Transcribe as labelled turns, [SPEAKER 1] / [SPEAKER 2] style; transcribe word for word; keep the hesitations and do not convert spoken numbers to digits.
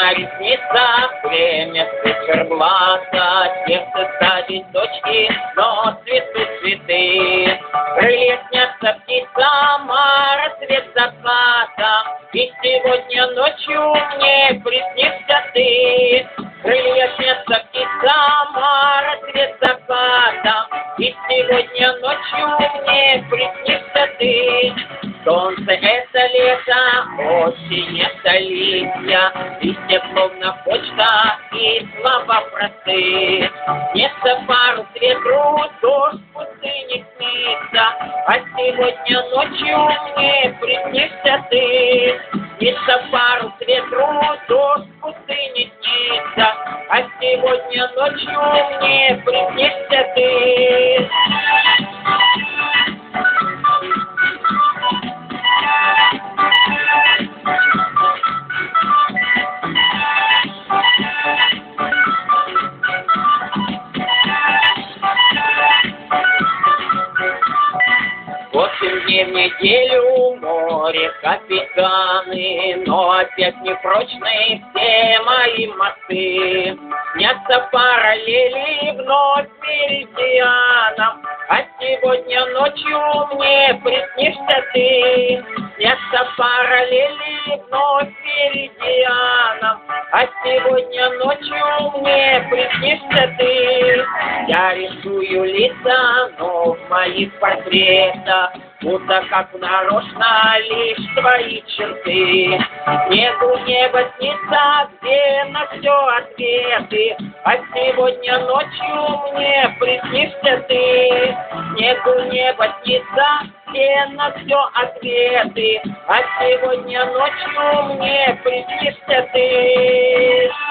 [SPEAKER 1] ресница, время циферблата, сердце ставит точки, но цветут цветы. Крылья снятся птицам, а рассвет заката, и сегодня ночью мне приснишься ты. Крылья снятся птицам, а рассвет заката, и сегодня ночью мне приснишься ты. Солнце — это лето, осень — это листья, листья словно почта и слова просты. Снится парус ветру, дождь в пустыне снится, а сегодня ночью мне приснишься ты. Снится парус ветру, дождь в пустыне снится, а сегодня ночью мне приснишься ты. Восемь дней в неделю море капитаны, но опять непрочны все мои мосты. Снятся параллели вновь меридианам, а сегодня ночью мне приснишься ты. Снятся параллели вновь меридианам, а сегодня ночью мне приснишься ты. Я рисую лица, но в моих портретах будто как нарочно лишь твои черты. Небу небо снится, где на все ответы, а сегодня ночью мне приснишься ты. Небу небо снится, где на все ответы, а сегодня ночью мне приснишься ты.